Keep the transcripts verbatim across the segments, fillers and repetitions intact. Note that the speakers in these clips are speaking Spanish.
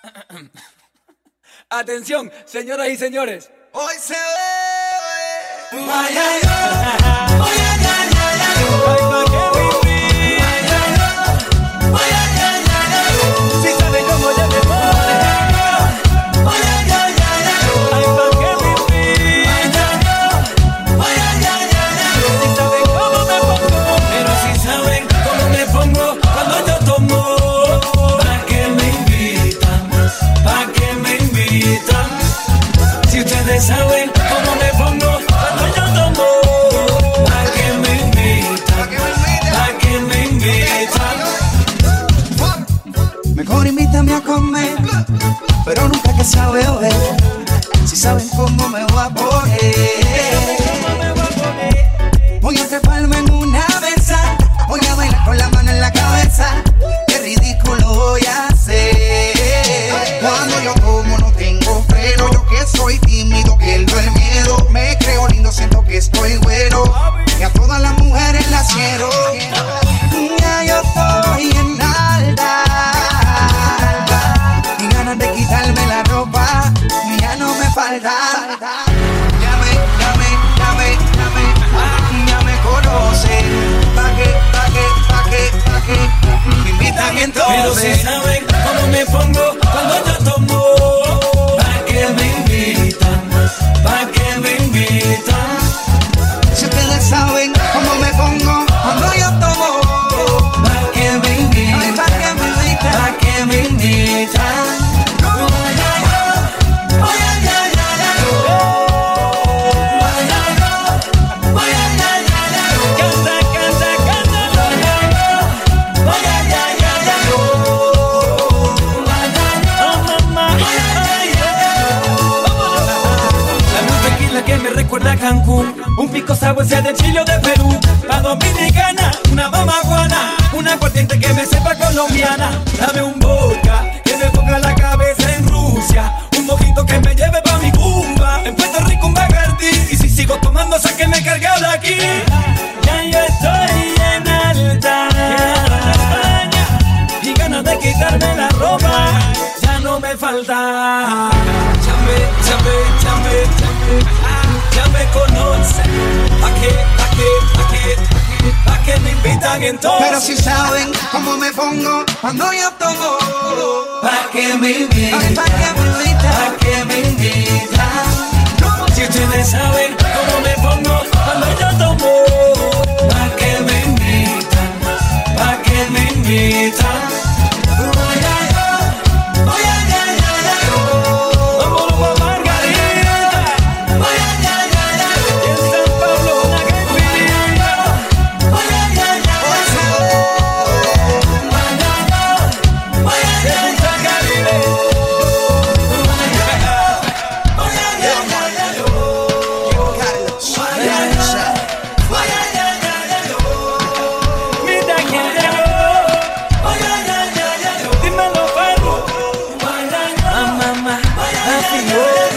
Atención, señoras y señores. Hoy se ve. Ay, ay, ay. Ay, ay, ay, ay, ay. Ay, pa' que vivir. Ay, ay, ay. Ay, ay, ay, ay, ay. Si saben cómo yo me pongo. Ay, ay, ay, ay, ay. Ay, pa' que vivir. Ay, ay, ay. Ay, ay, ay, ay. Si saben cómo me pongo. Pero si saben cómo me pongo cuando yo tomo. ¿Pa' qué me invitan? ¿Pa' qué me invitan? Si ustedes saben cómo me pongo cuando yo tomo, ¿pa' qué me invitan? ¿Pa' qué me invitan? Mejor invítame a comer, pero nunca que sabe ver. Si saben cómo me voy a poner. Voy a treparme en una mesa, voy a bailar con la mano en la cabeza. Qué ridículo voy a hacer. Cuando yo tomo no tengo freno. Yo que soy tímido, pierdo el miedo. Me creo lindo, siento que estoy bueno. Y a todas las mujeres las quiero. Ya yo estoy en alta. Y ganas de quitarme la ropa ya no me falta. Ya me, ya me, ya me, ya me, ya me conocen. Pa' que, pa' que, pa' que, pa' que me invitan entonces. Pero si saben cómo me pongo cuando yo tomo, ¿pa' qué me invitan? ¿Pa' qué me invitan? Si ustedes saben cómo me pongo cuando yo tomo, ¿Pa' qué me invitan? ¿pa' qué me invitan? ¿Pa' qué me invitan? Que me recuerda a Cancún, un pico sabuesia de Chile o de Perú, pa' Dominicana, una mamaguana, una aguardiente que me sepa colombiana, dame un vodka que me ponga la cabeza en Rusia, un mojito que me lleve pa' mi Cuba, en Puerto Rico un Bacardi, y si sigo tomando sáquenme cargado de aquí, ya yo estoy en alta, y ganas de quitarme la ropa, ya no me falta. Chame, chame, chame, chame, ya me conocen. ¿Pa' qué, pa' qué, pa' qué, pa' qué me invitan entonces? Pero si saben cómo me pongo cuando yo tomo, ¿pa' qué me invitan? ¿pa' qué me invitan? ¿Pa' qué me invitan? Si ustedes saben cómo me pongo cuando yo tomo, ¿pa' qué me invitan? ¿Pa' qué me invitan?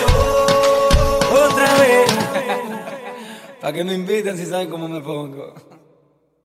¿Para qué me invitan si saben cómo me pongo?